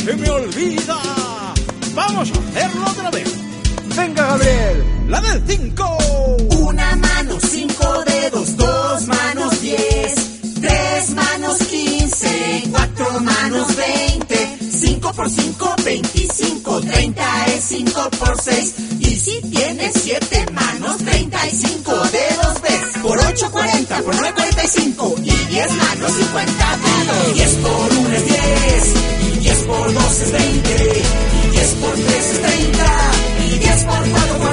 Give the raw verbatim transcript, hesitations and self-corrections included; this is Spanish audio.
se me olvida. Vamos a hacerlo otra vez. Venga, Gabriel, la del cinco. Una mano, cinco dedos, dos manos, diez, tres manos, quince, cuatro manos, veinte, cinco por cinco, veinticinco, treinta es cinco por seis. Y si tienes siete manos, treinta y cinco dedos ves. Por ocho, cuarenta, por nueve, cuarenta y cinco. Y diez manos, cincuenta dedos. diez por uno es diez, y diez por dos es veinte, y diez por tres es treinta, y diez por cuatro